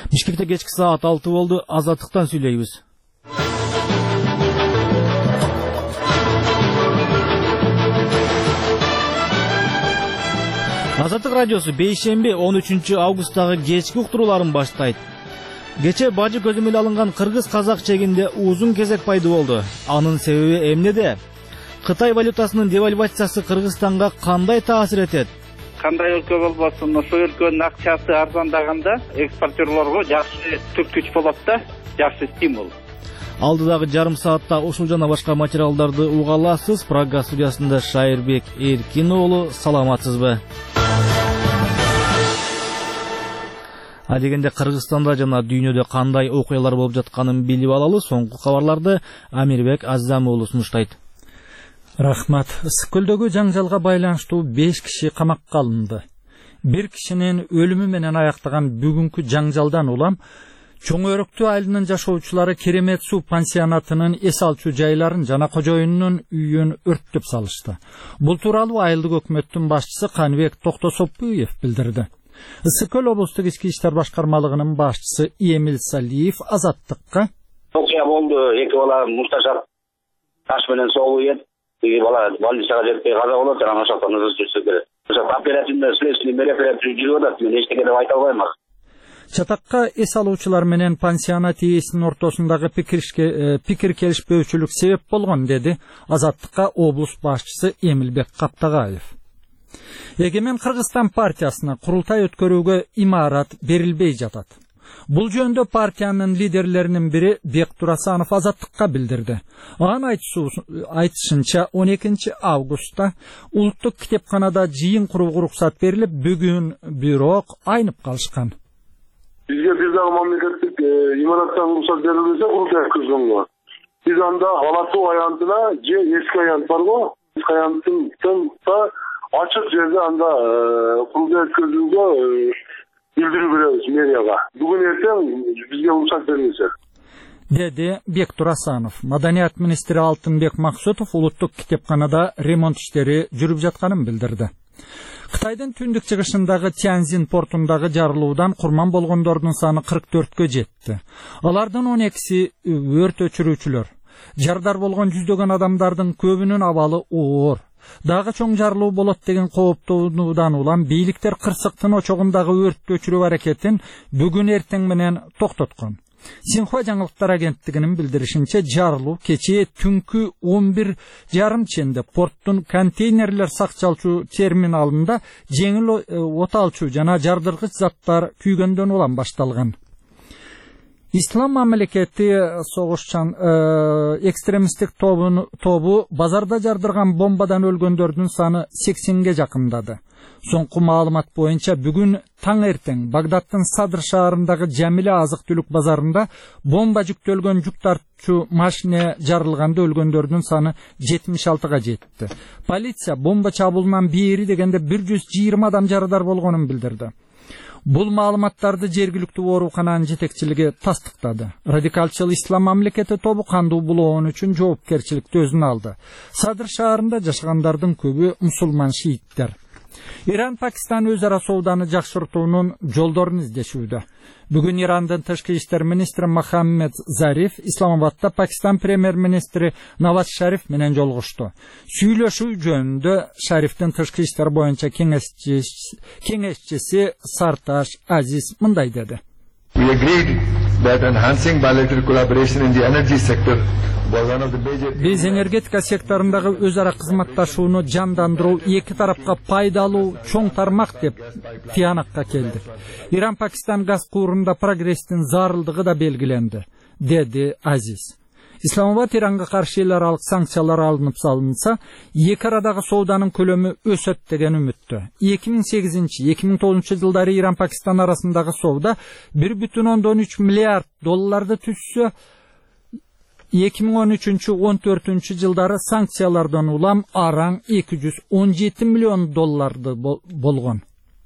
Бишкекте кечки саат 6 болду. Азаттыктан сүйлөйбүз. Азаттык радиосу бейшемби 13 августтагы кечки уктурууларын баштайт. Кече бажы көзөмөл алынган кыргыз-казак чегинде узун кезек пайда болду. Анын себеби эмнеде? Кытай валютасынын девальвациясы Кыргызстанга кандай таасир этет? Кандай өлкө болбосун, ошол өлкөнүн акчасы арзандаганда экспортерлорго жакшы түрткүч болот да, жакшы стимул. Алдыдагы жарым саатта ушул жана башка материалдарды уга аласыз. Прага студиясында Шайырбек Эркин уулу, саламатсызбы? Адегенде Кыргызстанда жана дүйнөдө кандай окуялар болуп жатканын билип алалы. Соңку кабарларды Амирбек Аззам уулу сунуштайт. Рахмат. Ысык-көлдөгү жаңжалга байланыштуу 5 киши камакка алынды. Бир кишинин өлүмү менен аяктаган бүгүнкү жаңжалдан улам Чоң Өрөктүү айылынын жашоочулары Керемет суу пансионатынын эс алчу жайларын жана кожоюнунун үйүн өрттөп салышты. Бул тууралуу айылдык өкмөттүн башчысы Каныбек Токтосопуев билдирди. Ысык-көл облустук ички иштер башкармалыгынын башчысы Эмил Салиев Азаттыкка: окуя болду, эки бала мушташап таш менен соолуп ет. Эки бала больницага жетпей каза болот, анан ошоктон ызы жүрсө керек. Ошо оперативный следственный мероприятие жүрүп атат, мен эчтеке деп айта албайм. Чатакка эс алуучулар менен пансионат ээсинин ортосундагы пикир келишпөөчүлүк себеп болгон, деди Азаттыкка облус башчысы Эмилбек Каптагаев. Эгемен Кыргызстан партиясына курултай өткөрүүгө имарат берилбей жатат. Бул жөнүндө партиянын лидерлеринин бири Бектур Асанов Азаттыкка билдирди. Анын айтышынча 12 августта улуттук китепканада жыйын курууга уруксат берилип, бүгүн бирок айнып калышкан. Бизге бир дагы мамлекеттик имараттан уруксат берилбесе, курултай өткөзгөнгө. Биз анда Алатуу аянтына же эски аянт барго, эски аянтта ачык жерде анда курултай өткөзүүгө билдирүү беребиз мэрияга. Бүгүн эртең бизге уруксат берилсе, деди Бектур Асанов. Маданият министри Алтынбек Максутов улуттук китепканада ремонт иштери жүрүп жатканын билдирди. Кытайдын түндүк чыгышындагы Тяньзин портундагы жарылуудан курман болгондордун саны 44кө жетти. Алардын 12си өрт өчүрүүчүлөр. Жардар болгон жүздөгөн адамдардын көбүнүн абалы оор. Дагы чоң жарылуу болот деген кооптонуудан улам бийликтер кырсыктын очогундагы өрттү өчүрүү аракетин бүгүн эртең менен токтоткон. Синхуа жаңылыктар агенттигинин билдиришинче, жарылуу кечээ түнкү 11:30 ченде порттун контейнерлер сакчалчу терминалында жеңил от алчу жана жардыргыч заттар күйгөндөн улам башталган. Ислам мамлекети согушчан экстремисттик тобу базарда жардырган бомбадан өлгөндөрдүн саны 80ге жакындады. Соңку маалымат боюнча бүгүн таң эртең Багдадтын Садр шаарындагы Жамиле азык-түлүк базарында бомба жүктөлгөн жүк тартчу машина жарылганда өлгөндөрдүн саны 76га жетти. Полиция бомба чабуулунан бери дегенде 120 адам жарадар болгонун билдирди. Бул маалыматтарды жергиликтүү оорукананын жетекчилиги тастыктады. Радикалчыл Ислам мамлекети тобу кандуу булоон үчүн жоопкерчиликти өзүнө алды. Садр шаарында жашагандардын көбү мусулман шииттер. Иран Пакистан өз ара сооданы жакшыртуунун жолдорун издешүүдө. Бүгүн Ирандын тышкы иштер министри Мохаммед Зариф Исламабадда Пакистан премьер-министри Наваз Шариф менен жолугушту. Сүйлөшүү жөнүндө Шарифтин тышкы иштер боюнча кеңешчиси Сарташ Азиз мындай деди. We agreed that enhancing bilateral collaboration in the energy sector was one of the major... Биз энергетика секторундагы өз ара кызматташууну жандандыруу эки тарапка пайдалуу чоң тармак деп тиянакка келди. Иран-Пакистан газ куурунда прогресстин зарылдыгы да белгиленди, деди Азиз. Исламабад Иранга каршы эл аралык санкциялар алынып салынса, эки арадагы сооданын көлөмү өсөт деген үмүттө. 2008-2009 жылдары Иран-Пакистан арасындагы соода 1,3 миллиард долларды түзсө, 2013-14 жылдары санкциялардан улам араң 217 миллион долларды болгон.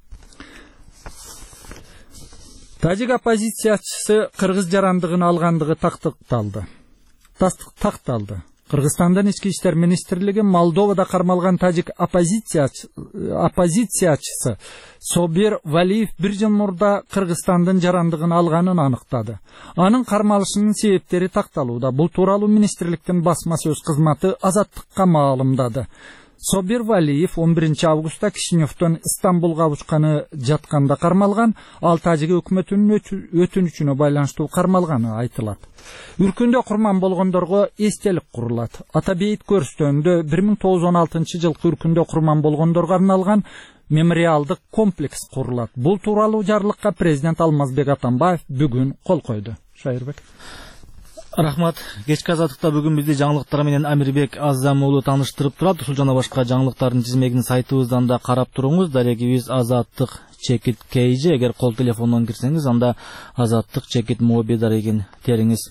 Тажик оппозициячысы кыргыз жарандыгын алгандыгы такталды. Кыргызстандын ички иштер министрлиги Молдовада кармалган тажик оппозициячысы Собир Валиев 1 жыл мурда Кыргызстандын жарандыгын алганын аныктады. Анын кармалышынын себептери такталууда. Бул тууралуу министрликтин басма сөз кызматы Азаттыкка маалымдады. Собир Валиев 11 августта Кишиневден Стамбулга учканы жатканда кармалган, ал тажик өкмөтүнүн өтүнүчүнө байланыштуу кармалганы айтылат. Үркүндө курман болгондорго эстелик курулат. Ата бейит көрүстөндө 1916 жылкы үркүндө курман болгондорго арналган мемориалдык комплекс курулат. Бул тууралуу жарлыкка президент Алмазбек Атамбаев бүгүн кол койду. Шайырбек. Рахмат. Кечки азаттыкта бүгүн бизди жаңылыктар менен Амирбек Азам уулу тааныштырып турат. Ушул жана башка жаңылыктардын тизмегин сайтыбыздан да карап туруңуз. Дарегибиз Азаттык чекит KG. Эгер кол телефондон кирсеңиз, анда Азаттык чекит моби дарегин териңиз.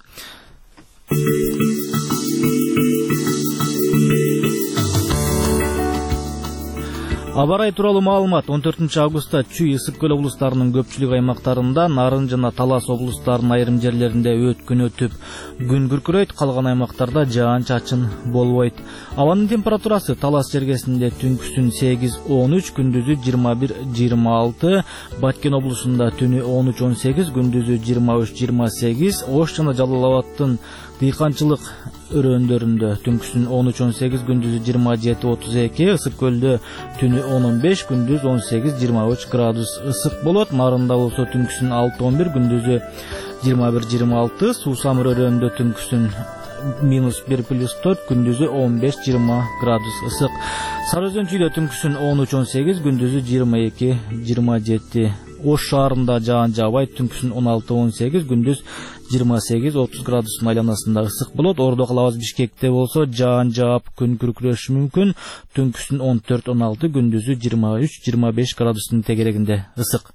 Аба ырайы тууралуу маалымат. 14 августта Чүй, Ысык көл облустарынын көпчүлүк аймактарында, Нарын жана Талас облустарынын айрым жерлеринде өткүн өтүп, күн күркүрөйт, калган аймактарда жаан-чачын болбойт. Абанын температурасы Талас жергесинде түнкүсүн 8-13, күндүзү 21-26, Баткен облусунда түнү 13-18, күндүзү 23-28, Ош жана Жалал Абадтын дыйканчылык өрөөндөрүндө түнкүсүн 13-18, күндүзү 27-32, Ысык көлдө түнү 10-15, күндүз 18-23 градус ысык болот. Нарында болсо түнкүсүн 6-11, күндүзү 21-26, Суусамыр өрөөндө түнкүсүн -1+4, күндүзү 15-20 градус ысык. Сары Өзөн Чүйдө түнкүсүн 13-18, күндүзү 22-27. Ош шаарында жаан жаабайт, түнкүсүн 16-18, күндүз 28-30 градустун айланасында ысык болот. Ордо калабыз Бишкекте болсо жаан жаап, күн күркүрөшү мүмкүн, түнкүсүн 14-16, күндүзү 23-25 градустун тегерегинде ысык.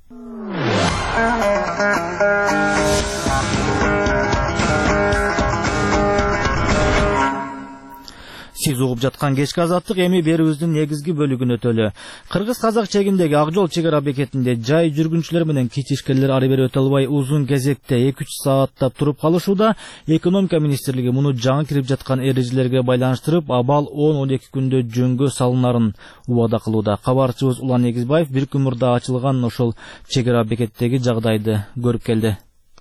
Сиз угуп жаткан кечки азаттык эми берүүбүздүн негизги бөлүгүнө өтөлү. Кыргыз-казак чегиндеги Ак жол чек ара бекетинде жай жүргүнчүлөр менен кичишкерлер ары бери өтө албай узун кезекте 2-3 сааттап туруп калышууда. Экономика министрлиги муну жаңы кирип жаткан эрежелерге байланыштырып, абал 10-12 күндө жөнгө салынарын убада кылууда. Кабарчыбыз Улан Эгизбаев бир күн мурда ачылган ошол чек ара бекеттеги жагдайды көрүп келди.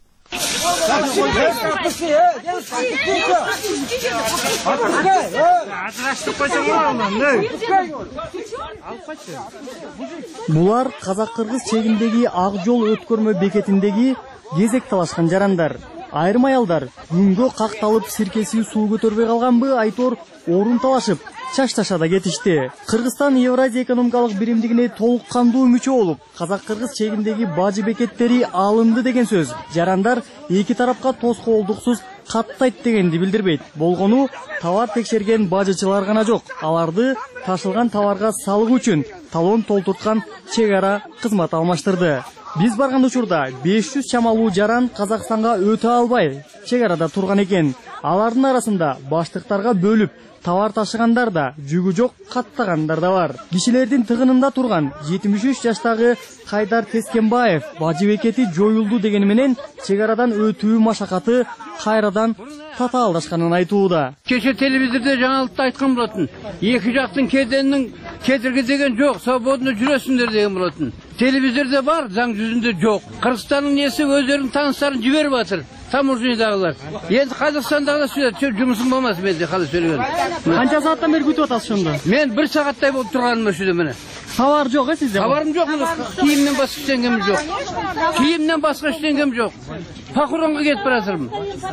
Булар казак-кыргыз чегиндеги Ак жол өткөрмө бекетиндеги кезек талашкан жарандар. Айрым аялдар күнгө какталып сиркесүү суу көтөрбөй калганбы айтор орун талашып чашташада кетишти. Кыргызстан Евразия экономикалык биримдигине толук кандуу мүчө болуп, казак-кыргыз чегиндеги бажы бекеттери алынды деген сөз. Жарандар эки тарапка тоскоолдуксуз каттайт дегенди билдирбейт. Болгону товар текшерген бажычылар гана жок. Аларды ташылган товарга салык үчүн талон толтурткан чек ара кызмат алмаштырды. Биз барган учурда 500 чамалуу жаран Казакстанга өтө албай чек арада турган экен. Алардын арасында баштыктарга бөлүп товар ташыгандар да, жүгү жок каттагандар да бар. Кишилердин тыгынында турган 73 жаштагы Кайдар Тескенбаев бажы бекети жоюлду дегени менен чек арадан өтүү машакаты кайрадан татаалдашканын айтууда. Кеше телевизордо жаңылыкта айткан болотун. Эки жактын кеденин кедерги деген жок, свободно жүрөсүңдөр деген болотун. Телевизордо бар, заң жүзүндө жок. Кыргызстандын эси өздөрүнүн тааныштарын жиберип атыр. Таможнядагылар. Енді Қазақстандагылар сөйлөп, жұмысым болмас менде калай сөйлөгөн. Канча сааттан бери күтүп атасыз ошондо? Мен 1 сааттай болуп турганым ошондо мына. Товар жок сизде? Товарым жок. Кийимден башка эчтеңем жок. Кийимден башка эчтеңем жок. Похоронго кетип баратырмын.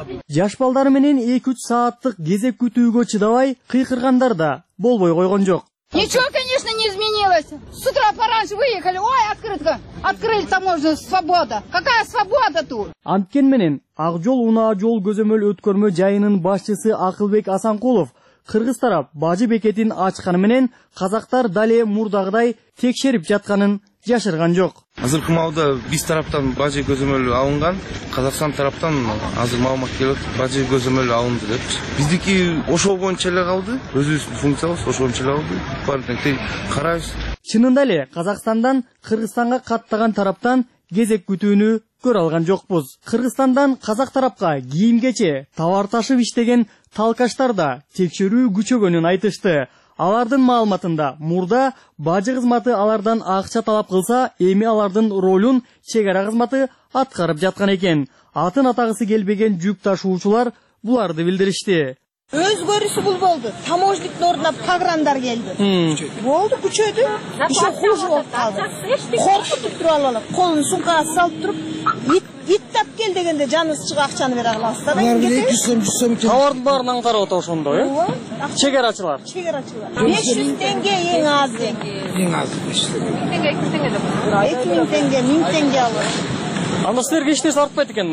Жаш балдар менен 2-3 сааттык кезек күтүүгө чыдабай кыйкыргандар да болбой койгон жок. Ничего, конечно, не изменилось. С утра пораньше выехали. Ой, открытка. Открыли таможню, свобода. Какая свобода тут? Анткени менен Ак жол унаа жол көзөмөл өткөрмө жайынын башчысы Акылбек Асанкулов кыргыз тарап бажы бекетин ачканы менен казактар дале мурдагыдай текшерип жатканын жашырган жок. Азыркы маалда биз тараптан бажы көзөмөл алынган, Казакстан тараптан азыр маалымат келип бажы көзөмөл алынды деп. Биздики ошол боюнча эле калды, өзүбүздүн функциябыз ошол боюнча эле калды. Бардык карайбыз. Чынында эле Казакстандан Кыргызстанга каттаган тараптан кезек күтүүнү көрө алган жокпуз. Кыргызстандан казак тарапка кийим-кече, товар ташып иштеген талкаштар да текшерүү күчөгөнүн айтышты. Алардын маалыматында мурда бажы кызматы алардан акча талап кылса, эми алардын ролун чек ара кызматы аткарып жаткан экен. Атын атагысы келбеген жүк ташуучулар буларды билдиришти. Өзгөрүүсү бул болду. Таможниктин ордуна пограндар келди. Болду, күчөдү. Еще хуже болуп калды. Коркутуп туруп алалар. Колун сумкага салып туруп, ит тап кел дегенде жаныбыз чыга акчаны бере калабыз да. Алар 200 сом товардын баарын аңтарып атат ошондо, Чегерачылар. 500 теңге эң аз. Эң аз 500 теңге. 2000 теңге, 1000 теңге алат. Анда силерге эч нерсе артпайт экен.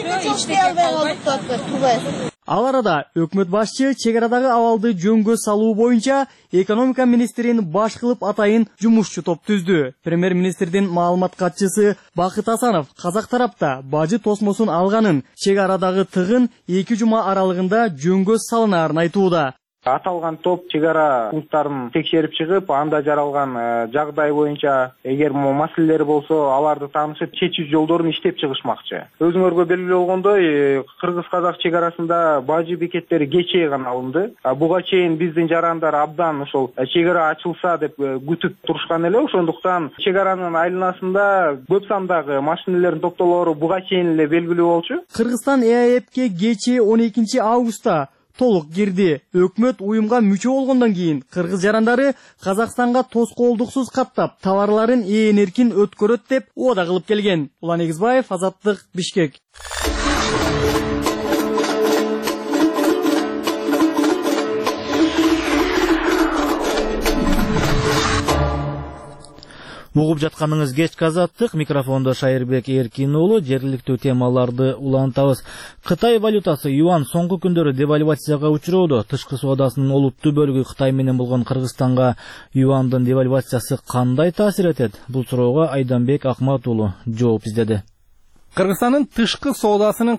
Ал арада өкмөт башчы чек арадагы абалды жөнгө салуу боюнча экономика министрин баш кылып атайын жумушчу топ түздү. Премьер-министрдин маалымат катчысы Бакыт Асанов казак тарапта бажы тосмосун алганын, чек арадагы тыгын 2 жума аралыгында жөнгө салынаарын айтууда. Аталган топ чек ара пункттарын текшерип чыгып, анда жаралган жагдай боюнча эгер маселелер болсо, аларды таанышып чечүү жолдорун иштеп чыгышмакчы. Өзүңөргө белгилүү болгондой, кыргыз-казак чек арасында бажы бекеттери кечээ гана алынды. Буга чейин биздин жарандар абдан ошол чек ара ачылса деп күтүп турушкан эле. Ошондуктан чек аранын айланасында көп сандагы машиналердин токтолоору буга чейин эле белгилүү болчу. Кыргызстан ЭАЭПке кечээ 12 августта толук кирди. Өкмөт уюмга мүчө болгондон кийин кыргыз жарандары Казакстанга тоскоолдуксуз каттап, товарларын ээн эркин өткөрөт деп ода кылып келген. Улан Эгизбаев, Азаттык, Бишкек. Угуп жатканыңыз кечки Азаттык, микрофондо Шайырбек Эркин уулу. Жергиликтүү темаларды улантабыз. Кытай валютасы юан соңку күндөрү девальвацияга учуроодо. Тышкы соодасынын олуттуу бөлүгү Кытай менен болгон Кыргызстанга юандын девальвациясы кандай таасир этет? Бул суроого Айданбек Акмат уулу жооп издеди. Кыргызстандын тышкы соодасынын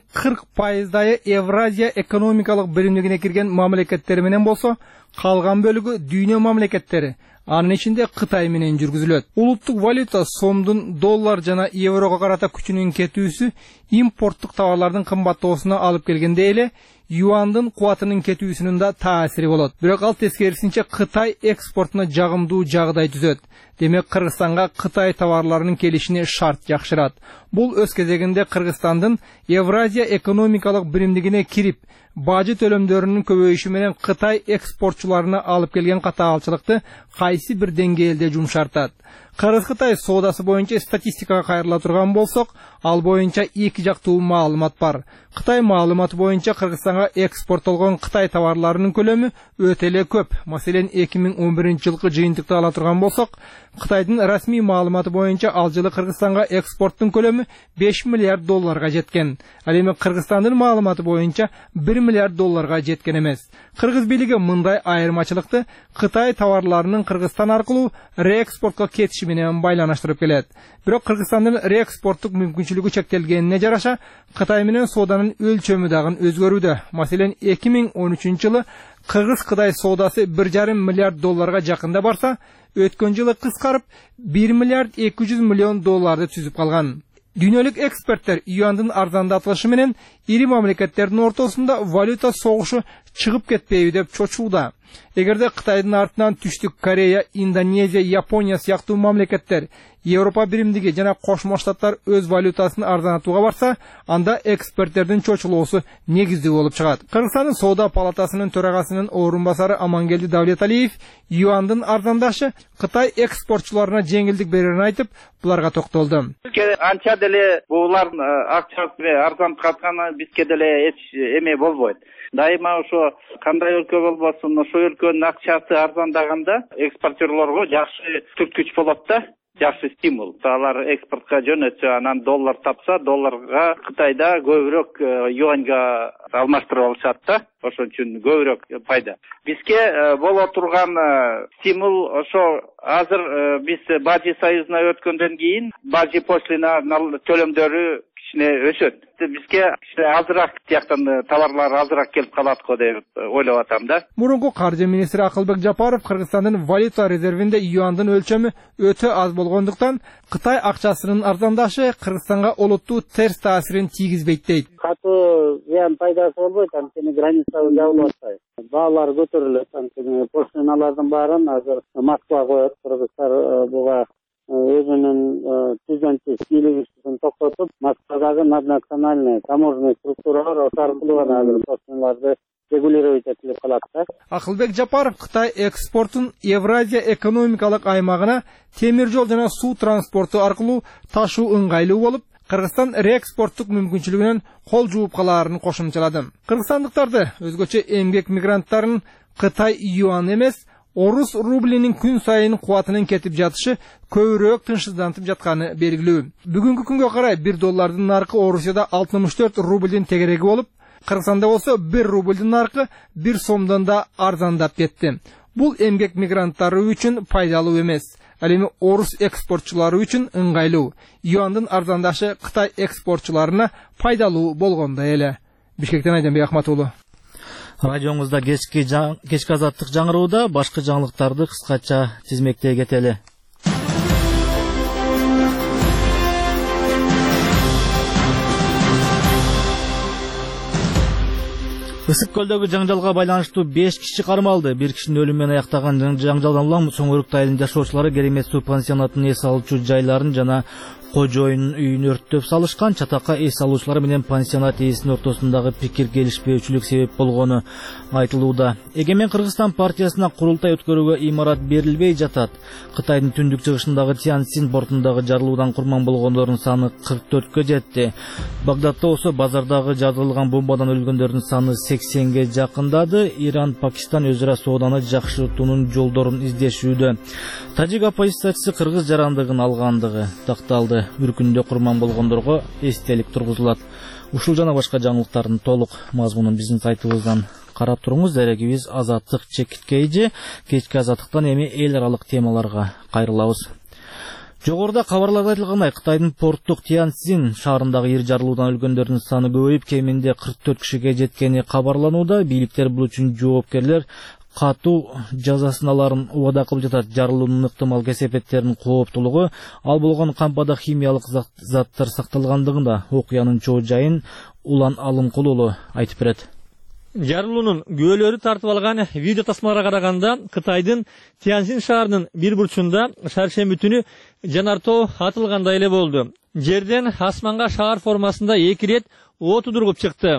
40% Евразия экономикалык биримдигине кирген мамлекеттер менен болсо, калган бөлүгү дүйнө мамлекеттери. Анын ичинде Кытай менен жүргүзүлөт. Улуттук валюта сомдун доллар жана еврого карата күчүнүн кетүүсү импорттук товарлардын кымбаттоосуна алып келгенде эле юандын кубатынын кетүүсүнүн да таасири болот. Бирок ал тескерисинче Кытай экспортуна жагымдуу жагдай түзөт. Демек Кыргызстанга Кытай товарларынын келишине шарт жакшырат. Бул өз кезегинде Кыргызстандын Евразия экономикалык биримдигине кирип, бажы төлөмдөрүнүн көбөйүшү менен Кытай экспортчуларына алып келген катаалчылыкты кайсы бир деңгээлде жумшартат. Кыргыз-Кытай соодасы боюнча статистикага кайрыла турган болсок, ал боюнча эки жактуу маалымат бар. Кытай маалыматы боюнча Кыргызстанга экспорттолгон Кытай товарларынын көлөмү өтө эле көп. Маселен, 2011-жылкы жыйынтыкты ала турган болсок, Кытайдын расмий маалыматы боюнча ал жылы Кыргызстанга экспорттун көлөмү 5 миллиард долларга жеткен. Ал эми Кыргызстандын маалыматы боюнча 1 миллиард долларга жеткен эмес. Кыргыз бийлиги мындай айырмачылыкты Кытай товарларынын Кыргызстан аркылуу реэкспортко кетиши менен байланыштырып келет. Бирок Кыргызстандын реэкспорттук мүмкүнчүлүгү чектелгенине жараша, Кытай менен сооданын өлчөмү дагы өзгөрүүдө. Маселен, 2013-жылы Кыргыз-Кытай соодасы 1,5 миллиард долларга жакында барса, өткөн жылы кыскарып 1 миллиард 200 миллион долларды түзүп калган. Дүйнөлүк эксперттер юандын арзандатылышы менен ири мамлекеттердин ортосунда валюта согушу чыгып кетпейби деп чочууда. Эгерде Кытайдын артынан Түштүк Корея, Индонезия, Япония сыяктуу мамлекеттер Европа биримдиги жана Кошмо Штаттар өз валютасын арзанатууга барса, анда эксперттердин чочулоосу негиздүү болуп чыгат. Кыргызстандын Соода палатасынын төрагасынын орун басары Амангелди Давлеталиев юандын арзандашы Кытай экспортчуларына жеңилдик берерин айтып, буларга токтолду. Анча деле булардын акчасы арзан катканы бизге деле эч эме болбойт. Дайыма ошо кандай өлкө болбосун, ошо өлкөнүн акчасы арзандаганда экспортерлорго жакшы түрткүч болот да. Жакшы стимул. Алар экспортко жөнөтсө, анан доллар тапса, долларга Кытайда көбүрөөк юаньга алмаштырып алышат да. Ошон үчүн көбүрөөк пайда. Бизге боло турган стимул ошо азыр биз Бажы союзуна өткөндөн кийин Бажы пошлина төлөмдөрү кичине өсөт. Бизге кичине азыраак тияктан товарлар азыраак келип калат го деп ойлоп атам да. Мурунку каржы министри Акылбек Жапаров Кыргызстандын валюта резервинде юандын өлчөмү өтө аз болгондуктан Кытай акчасынын арзандашы Кыргызстанга олуттуу терс таасирин тийгизбейт дейт. Катуу зыян пайдасы болбойт, анткени границабыз жабылып атпайт. Баалар көтөрүлөт, анткени пошлиналардын баарын азыр Москва коет. Кыргызстан буга өзүнүн түзөнчү бийлигин токтотуп, Москвадагы наднациональный таможенный структуралар ошо аркылуу гана азыр пошлиналарды регулировать этилип калат да. Акылбек Жапаров Кытай экспортун Евразия экономикалык аймагына темир жол жана суу транспорту аркылуу ташуу ыңгайлуу болуп, Кыргызстан реэкспорттук мүмкүнчүлүгүнөн кол жууп калаарын кошумчалады. Кыргызстандыктарды өзгөчө эмгек мигранттарын Кытай юан эмес, орус рублинин күн сайын кубатынын кетип жатышы көбүрөөк тынчсыздантып жатканы белгилүү. Бүгүнкү күнгө карай $1 наркы Орусияда 64 рублдин тегереги болуп, Кыргызстанда болсо 1 рублдин наркы 1 сомдон да арзандап кетти. Бул эмгек мигранттары үчүн пайдалуу эмес. Ал эми орус экспортчулары үчүн ыңгайлуу. Юандын арзандашы Кытай экспортчуларына пайдалуу болгондой эле. Бишкектен Айданбек Ахматуулу. Радиоңузда кечки азаттык жаңырууда башка жаңылыктарды кыскача тизмектей кетели. Ысык көлдөгү жаңжалга байланыштуу 5 киши кармалды. Бир кишинин өлүмү менен аяктаган жаңжалдан улам Соңөрүк айылынын жашоочулары Керемет суу пансионатынын эс алуучу жайларын жана кожоюнун үйүн өрттөп салышкан. Чатакка эс алуучулар менен пансионат ээсинин ортосундагы пикир келишпөөчүлүк себеп болгону айтылууда. Эгемен Кыргызстан партиясына курултай өткөрүүгө имарат берилбей жатат. Кытайдын түндүк чыгышындагы Тяньцзин портундагы жарылуудан курман болгондордун саны 44кө жетти. Багдадта болсо базардагы жарылган бомбадан өлгөндөрдүн саны 80ге жакындады. Иран, Пакистан өзара сооданы жакшыртуунун жолдорун издешүүдө. Тажик оппозициячысы кыргыз жарандыгын алгандыгы такталды. Bir күндө курман болгондорго эстелик тургузулат. Ушул жана башка жаңылыктардын толук мазмунун биздин сайтыбыздан карап туруңуз. Дарегибиз Азаттык чекиткейди. Кечки азаттыктан эми эл аралык темаларга кайрылабыз. Жогоруда кабарларда айтылгандай, Кытайдын порттук Тяньцзин шаарындагы ир жарылуудан өлгөндөрдүн саны көбөйүп, кеминде 44 кишиге жеткени кабарланууда. Бийликтер бул үчүн жоопкерлер катуу жазасын аларын убада кылып жатат. Жарылуунун ыктымал кесепеттеринин кооптуулугу, ал болгон кампада химиялык заттар сакталгандыгында окуянын чоо жайын Улан Алымкулуулу айтып берет. Жарылуунун күбөлөрү тартып алган видео тасмаларга караганда, Кытайдын Тяньцзин шаарынын бир бурчунда шаршемби түнү жанартоо атылгандай эле болду. Жерден асманга шаар формасында 2 рет от тудуруп чыкты.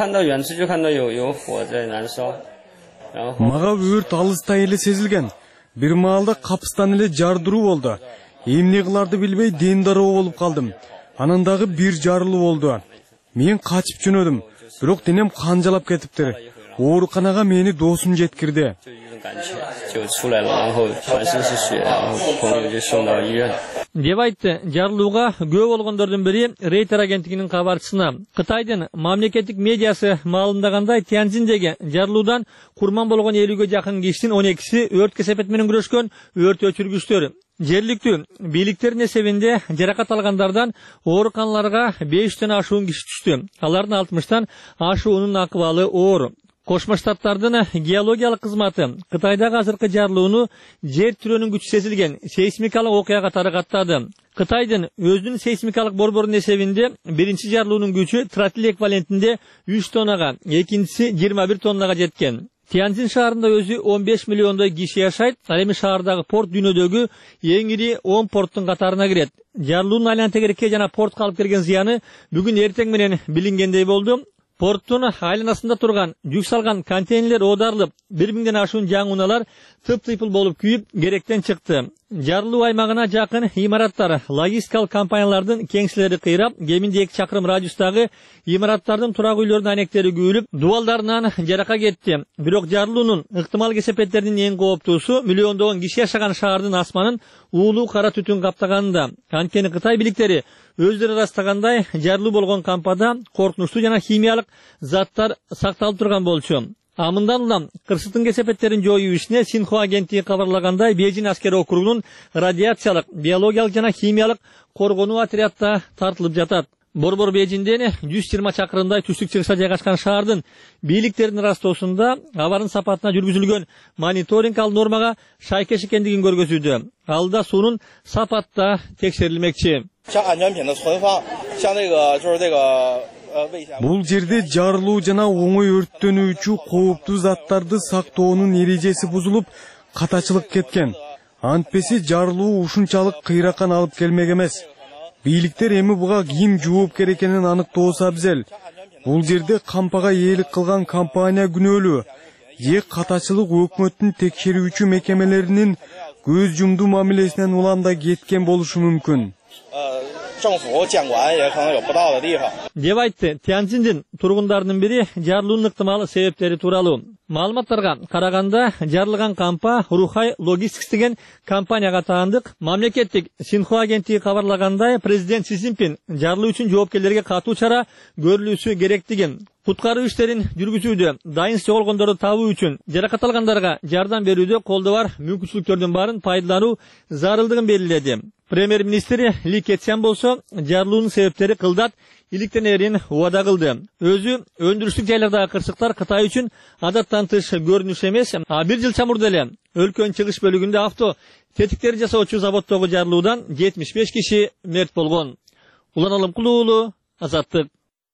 Мага өрт алыстай эле сезилген. Бир маалда капыстан эле жардыруу болду. Эмне кыларды билбей ден дароо болуп калдым. Анан дагы бир жарылуу болду. Мен качып жөнөдүм. Бирок денем канжалап кетиптир. Ооруканага мени досум жеткирди. Деп айтты жарылууга күбө болгондордун бири Рейтер агенттигинин кабарчысына. Кытайдын мамлекеттик медиасы маалымдагандай, Тяньцзиндеги жарылуудан курман болгон 50ге жакын кишинин 12си өрт кесепети менен күрөшкөн өрт өчүргүчтөр. Жергиликтүү бийликтердин эсебинде жаракат алгандардан ооруканаларга 5тен ашуун киши түштү. Алардын 60тан ашуунун акыбалы оор. Кошмо Штаттардын геологиялык кызматы Кытайдагы азыркы жарылууну жер тирөөнүн күчү сезилген сейсмикалык окуя катары каттады. Кытайдын өзүнүн сейсмикалык борборунун эсебинде биринчи жарылуунун күчү тротил эквивалентинде 3 тоннага, экинчиси 21 тоннага жеткен. Тяньцзин шаарында өзү 15 миллиондой киши жашайт. Ал эми шаардагы порт дүйнөдөгү эң ири 10 порттун катарына кирет. Жарылуунун айлан тегерекке жана портко алып келген зыяны бүгүн эртең менен билингендей болду. Порттун айланасында турган жүк салган контейнерлер оодарылып, 1000ден ашуун жаңуналар тып-тыйпыл болуп күйүп, керектен чыкты. Жарылуу аймагына жакын имараттар, логистикалык компаниялардын кеңселери кыйрап, кеминде 2 чакырым радиустагы имараттардын турак үйлөрүнүн анектери күйүлүп, дубалдарынан жарака кетти. Бирок жарылуунун ыктымал кесепеттеринин эң кооптуусу миллиондогон киши жашаган шаардын асманын уулуу кара түтүн каптаганында. Анткени Кытай бийликтери өздөрү ырастагандай, жарылуу болгон кампада коркунучтуу жана химиялык заттар сакталып турган болчу. Амындан улам кырсыктын кесепеттерин жоюу ишине Синхуа агенттиги кабарлагандай, Бейжин аскери округунун радиациялык, биологиялык жана химиялык коргонуу отрядта тартылып жатат. Борбор Бейжинден 120 чакырымдай түштүк чыгышта жайгашкан шаардын бийликтеринин растоосунда абардын сапатына жүргүзүлгөн мониторинг ал нормага шайкеш экендигин көргөзүүдө. Алда суунун сапатта текшерилмекчи. Бул жерде жарылуу жана оңой өрттөнүүчү кооптуу заттарды сактоонун эрежеси бузулуп, катачылык кеткен. Антпеси жарылуу ушунчалык кыйракан алып келмек эмес. Бийликтер эми буга ким жооптор экенин аныктоосу абзел. Бул жерде кампага ээлик кылган компания күнөөлүү. Катачылык өкмөттүн текшерүүчү мекемелеринин көз жумдуу мамилесинен улам да кеткен болушу мүмкүн. Деп айтты Тяньцзиндин тургундарынын бири жарылуунун ыктымал себептери тууралуу. Маалыматтарга караганда жарылган кампа Рухай Логистикс деген компанияга таандык. Мамлекеттик Синхуа агенттиги кабарлагандай, президент Си Цзиньпин жарылуу үчүн жоопкерлерге катуу чара көрүлүүсү керектигин, куткаруу иштерин жүргүзүүдө, дайын жоголгондорду табуу үчүн жаракат алгандарга жардам берүүдө колдо бар мүмкүнчүлүктөрдүн баарын пайдалануу зарылдыгын белгиледи. Премьер-министр Ли Кэцян болсо жарылуунун себептери кылдат иликтенерин убада кылды. Өзү өндүрүштүк жайлардагы кырсыктар Кытай үчүн адаттан тыш көрүнүш эмес. Бир жыл чамурда эле өлкөнүн чыгыш бөлүгүндө авто тетиктери жасоочу заводдогу жарылуудан 75 киши мерт болгон. Улан Алымкул уулу, Азаттык.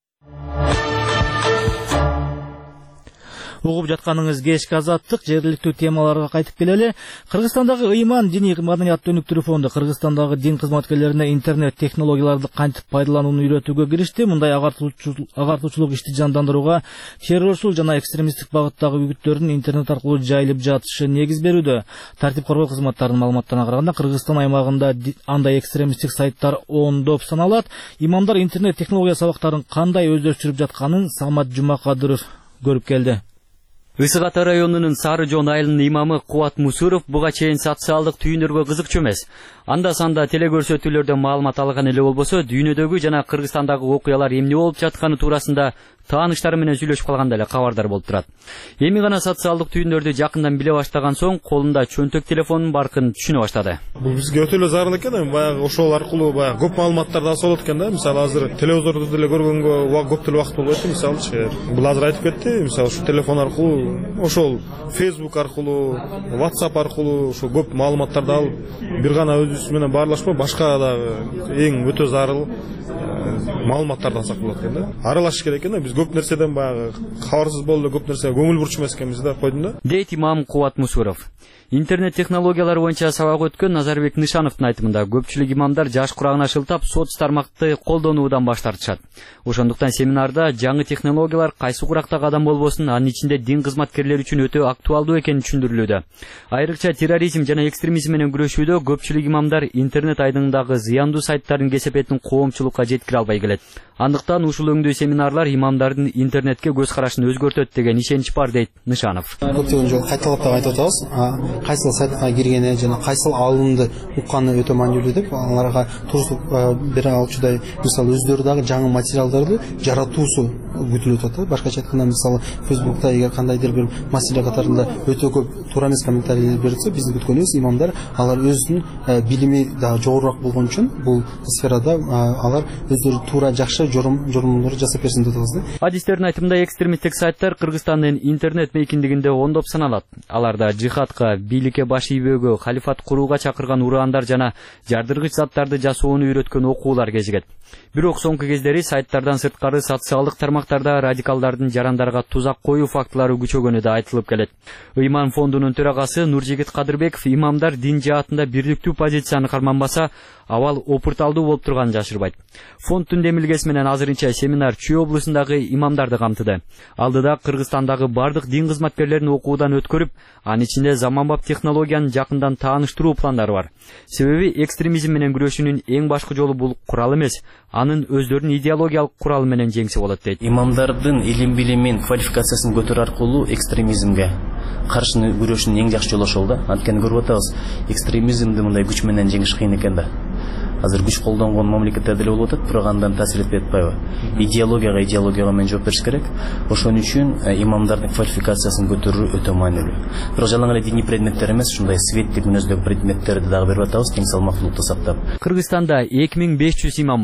Угуп жатканыңыз кечки Азаттык, жергиликтүү темаларга кайтып келели. Кыргызстандагы ыйман диний маданияттын өнүктүрүү фонду Кыргызстандагы дин кызматкерлерине интернет технологияларды кантип пайдаланууну үйрөтүүгө киришти. Мындай агартуучулук ишти жандандырууга террорчул жана экстремисттик багыттагы үгүттөрдүн интернет аркылуу жайылып жатышы негиз берүүдө. Тартип коргоо кызматтарынын маалыматтарына караганда, Кыргызстан аймагында андай экстремисттик сайттар ондоп саналат. Имамдар интернет технология сабактарын кандай өздөштүрүп жатканын Самат Жумакадыров көрүп келди. Ысык Ата районунун Сары Жоон айылынын имамы Кубат Мусуров буга чейин социалдык түйүндөргө кызыкчу эмес. Анда санда телекөрсөтүүлөрдөн маалымат алган эле болбосо, дүйнөдөгү жана Кыргызстандагы окуялар эмне болуп жатканы туурасында тааныштары менен сүйлөшүп калганда эле кабардар болуп турат. Эми гана социалдык түйүндөрдү жакындан биле баштаган соң, колунда чөнтөк телефонунун баркын түшүнө баштады. Бул бизге өтө эле зарыл экен, баягы ошол аркылуу баягы көп маалыматтарды алса болот экен да. Мисалы азыр телевизорду деле көргөнгө көп деле убакыт болбойт, мисалычы. Бул азыр айтып кетти, мисалы ушу телефон аркылуу, ошол Facebook аркылуу, WhatsApp аркылуу ошо көп маалыматтарды алып, бир гана өзүбүз менен баарлашпай, башка дагы эң өтө зарыл маалыматтарды алсак болот экен да. Аралашыш керек экен да. Биз көп нерседен баягы кабарсыз болуп, көп нерсеге көңүл бурчу эмес экенбиз да, койдум да. Дейт имам Кубат Мусуров. Интернет технологиялары боюнча сабак өткөн Назарбек Нышановдун айтымында көпчүлүк имамдар жаш курагына шылтап соц тармакты колдонуудан баш тартышат. Ошондуктан семинарда жаңы технологиялар кайсы куракта кадам болбосун, анын ичинде дин кызматкерлери үчүн өтө актуалдуу экени түшүндүрүлүүдө. Айрыкча терроризм жана экстремизм менен күрөшүүдө көпчүлүк имамдар интернет айдыңындагы зыяндуу сайттардын кесепетин коомчулукка жеткире албай келет. Андыктан ушул өңдүү семинарлар имамдардын интернетке көз карашын өзгөртөт деген ишенич бар, дейт Нышанов. Көптөгөн жолу кайталап айтып атабыз. Кайсыл сайтка киргени жана кайсыл алымды укканы өтө маанилүү деп аларга туруктук бере алчудай, мисалы өздөрү дагы жаңы материалдарды жаратуусу күтүлүп атат. Башкача айтканда, мисалы Facebook'та эгер кандайдыр бир маселе катарында өтө көп туура эмес комментарийлер берилсе, биздин күткөнүбүз имамдар алар өзүнүн билими дагы жогорураак болгон үчүн бул сферада алар өздөрү туура жакшы жормолорду жасап берсин деп атабыз. Адистердин айтымында экстремисттик сайттар Кыргызстандын интернет мейкиндигинде ондоп саналат. Аларда жихадка, бийликке баш ийбөөгө, халифат курууга чакырган ураандар жана жардыргыч заттарды жасоону үйрөткөн окуулар кезигет. Бирок соңку кездери сайттардан сырткары социалдык тармактарда радикалдардын жарандарга тузак коюу фактылары күчөгөнү да айтылып келет. Ыйман фондунун төрагасы Нуржигит Кадырбеков имамдар дин жаатында бирликтүү позицияны карманбаса, абал опурталдуу болуп турганын жашырбайт. Фонддун демилгеси менен азырынча семинар Чүй облусундагы имамдарды камтыды. Алдыда Кыргызстандагы бардык дин кызматкерлерин окуудан өткөрүп, анын ичинде заманбап технологияны жакындан тааныштыруу пландары бар. Себеби экстремизм менен күрөшүүнүн эң башкы жолу бул курал эмес, анын өздөрүнүн идеологиялык куралы менен жеңсе болот, дейт. Имамдардын илим билимин, квалификациясын көтөрүү аркылуу экстремизмге каршы күрөшүүнүн эң жакшы жолу ошол да. Анткени көрүп атабыз, экстремизмди мындай күч менен жеңиш кыйын экен да. Азыр күч колдонгон мамлекеттерде эле болуп атат, бирок андан таасир этпей атпайбы? Идеологияга менен жооп бериш керек. Ошон үчүн имамдардын квалификациясын көтөрүү өтө маанилүү. Бирок жалаң эле диний предметтер эмес, ушундай светтик мүнөздөгү предметтерди дагы берип атабыз, тең салмактуулукту сактап. Кыргызстанда 2500 имам бар.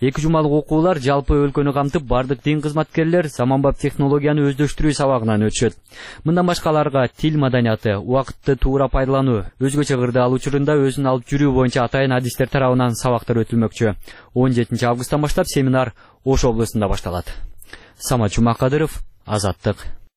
2 жумалык окуулар жалпы өлкөнү камтып, бардык дин кызматкерлер заманбап технологияны өздөштүрүү сабагынан өтүшөт. Мындан башкаларга тил маданияты, убакытты туура пайдалануу, өзгөчө кырдаал учурунда өзүн алып жүрүү боюнча атайын адистер тарабынан сабактар өтүлмөкчү. 17 августтан баштап семинар Ош облусунда башталат. Самат Жумакадыров, Азаттык.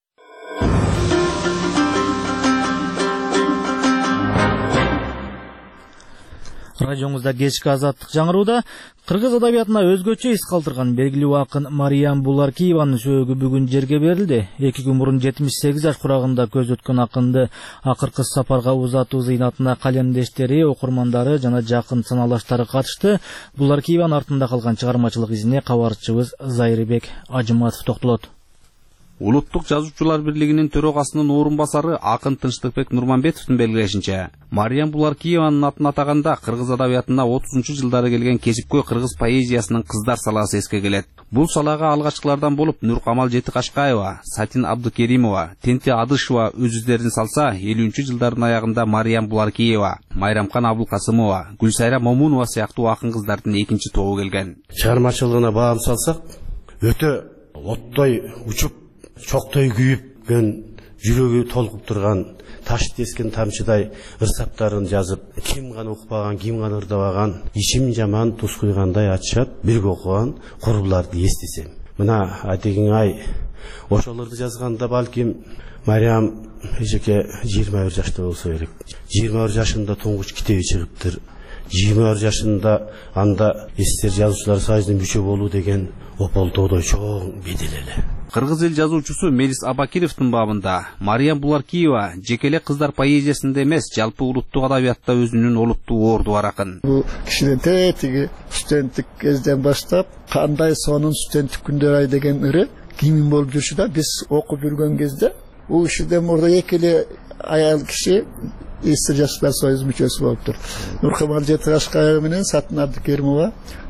Радиоңузда кечки Азаттык жаңырууда кыргыз адабиятына өзгөчө из калтырган белгилүү акын Мариям Буларкиеванын сөөгү бүгүн жерге берилди. 2 күн мурун 78 жаш курагында көз өткөн акынды акыркы сапарга узатуу зыйнатына калемдештери, окурмандары жана жакын саналаштары катышты. Буларкиеванын артында калган чыгармачылык изине кабарчыбыз Зайырбек Ажыматов токтолот. Улуттук жазуучулар бирлигинин төрагасынын орун басары акын Тынчтыкбек Нурманбетовдун белгилешинче, Мариям Буларкиеванын атын атаганда кыргыз адабиятына 30-жылдары келген кесипкөй кыргыз поэзиясынын кыздар саласы эске келет. Бул салага алгачкылардан болуп Нуркамал Жетикашкаева, Сатин Абдыкеримова, Тенти Адышева өз издерин салса, 50-жылдардын аягында Мариям Буларкиева, Майрамкан Абылкасымова, Гүлсайра Момунова сыяктуу акын кыздардын экинчи тобу келген. Чыгармачылыгына баам салсак, өтө оттой учуп, чоктой күйүпкөн, жүрөгү толкуп турган, таш тескен тамчыдай ырсаптарын жазып, ким гана укпаган, ким гана ырдабаган, ишим жаман туз куйгандай ачышат, бирге окуган куруларды эстесем. Мына атегиң ай ошолорду жазганда балким Мариям эжеке 21 жашта болсо керек. 21 жашында туңгуч китеби чыгыптыр. 21 жашында анда эстер жазуучулар союзуна мүчө болуу деген ополтоодой чоң бедел эле. Кыргыз эл жазуучусу Мелис Абакировдун бабында Мариям Буларкиева жекеле кыздар поэзиясында эмес, жалпы улуттук адабиятта өзүнүн олуттуу орду бар акын. Бул кишинин тетиги студенттик кезден баштап, кандай сонун студенттик күндөр ай деген ыры кимин болуп жүрчү да, биз окуп жүргөн кезде бул кишиден мурда экеле аял киши эстер жаштар союзу мүчөсү болуптур. Нуркамал Жетикашкаева менен Сатин Абдыкеримова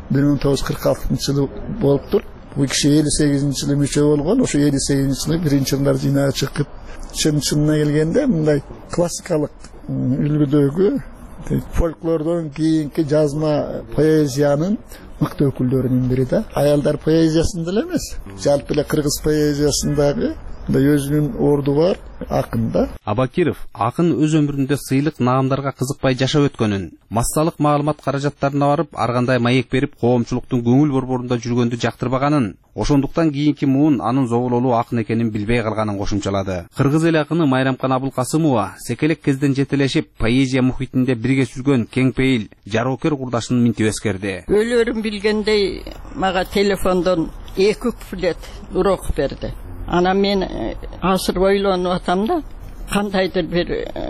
1946-жылы болуптур. Bu kişi 58-жылы мүчө болгон, ошо 58-жылы биринчи жылдар жыйнагы чыгып, чынына келгенде мындай классикалык үлгүдөгү фольклордон кийинки жазма поэзиянын мыкты өкүлдөрүнүн бири да. Аялдар поэзиясында эле эмес, жалпы эле кыргыз поэзиясындагы өзүнүн орду бар акында. Абакиров акын өз өмүрүндө сыйлык наамдарга кызыкпай жашап өткөнүн, массалык маалымат каражаттарына барып, ар кандай маек берип, коомчулуктун көңүл борборунда жүргөндү жактырбаганын, ошондуктан кийинки муун анын зобололуу акын экенин билбей калганын кошумчалады. Кыргыз эл акыны Майрамкан Абылкасымова секелек кезден жетелешип, поэзия мухитинде бирге сүргөн кең пейил, жароокер курдашын минтип эскерди. Өлөрүм билгендей мага телефондон 2 куплет урок берди. Ана мен асыр ойлонуп атам да, кандайдыр бир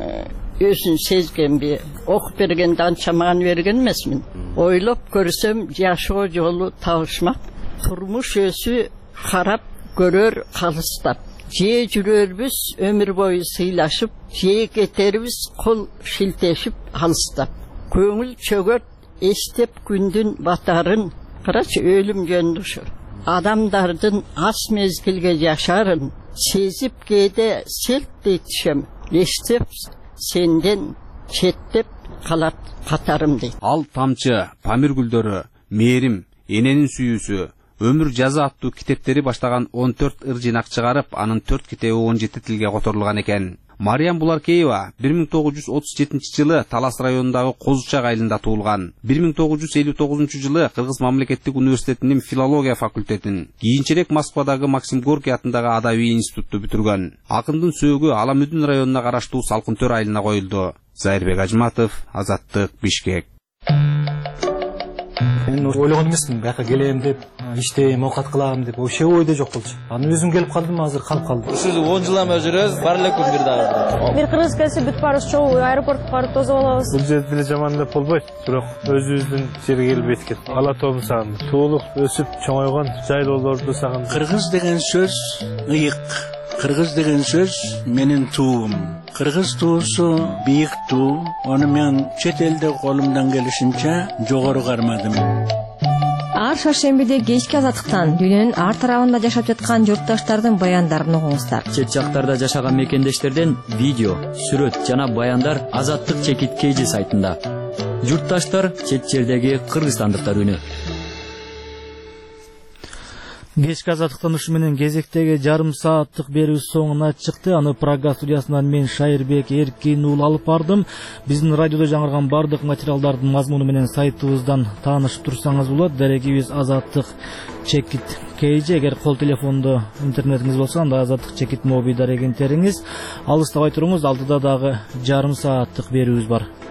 өзүн сезгенби, окуп бергенде анча маани берген эмесмин. Ойлоп көрсөм, жашоо жолу табышмак, турмуш өсү карап көрөр калыстап. Же жүрөрбүз өмүр бою сыйлашып, же кетербиз кол шилтешип алыстап. Көңүл чөгөт эстеп күндүн батарын, карачы өлүм жөндөшү. Адамдардын ас мезгилге жашарын, сезип кээде селт дейтишем, эстеп сенден четтеп калат катарым дейт. Ал тамчы, Памир гүлдөрү, Мээрим, Эненин сүйүүсү, Өмүр жазы аттуу китептери баштаган 14 ыр жыйнак чыгарып, анын 4 китеби 17 тилге которулган экен. Мариям Буларкиева 1937-жылы Талас районундагы Козучак айылында туулган. 1959-жылы Кыргыз мамлекеттик университетинин филология факультетин, кийинчерээк Москвадагы Максим Горький атындагы адабий институтту бүтүргөн. Акындын сөөгү Аламүдүн районуна караштуу Салкынтөр айылына коюлду. Зайырбек Ажматов, Азаттык, Бишкек. Мен ойлогон эмесмин, бияка келем деп, иштейм, оокат кылам деп, вообще ойдо жок болчу. Анан өзүм келип калдым, азыр калып калдым. Сиз 10 жылдан жүрөсүз, бар эле күн бир дагы. Бир кыргыз келсе бүт барыбыз чогуу аэропортко барып тосуп алабыз. Бул жерде деле жаман деп болбойт, бирок өзүбүздүн жерге келип эткет. Ала тообун сагындым. Туулуп, өсүп, чоңойгон жайлоолорду сагындым. Кыргыз деген сөз ыйык. Кыргыз деген сөз менин туум. Кыргыз туусу бийик туу. Аны мен чет элде колумдан келишинче жогору кармадым. Ар шаршембиде кечки Азаттыктан дүйнөнүн ар тарабында жашап жаткан журтташтардын баяндарын угуңуздар. Чет жактарда жашаган мекендештерден видео, сүрөт жана баяндар Азаттык /KG сайтында. Журтташтар чет жердеги кыргызстандыктар үнү. Кечки азаттыктан ушу менен кезектеги жарым сааттык берүүбүз соңуна чыкты. Аны Прага студиясынан мен Шайырбек Эркин уулу алып бардым. Биздин радиодо жаңырган бардык материалдардын мазмуну менен сайтыбыздан таанышып турсаңыз болот. Дарегибиз азаттык чекит KG. Эгер кол телефондо интернетиңиз болсо, анда азаттык чекит моби дарегин териңиз. Алыстабай туруңуз, алдыда дагы жарым сааттык берүүбүз бар.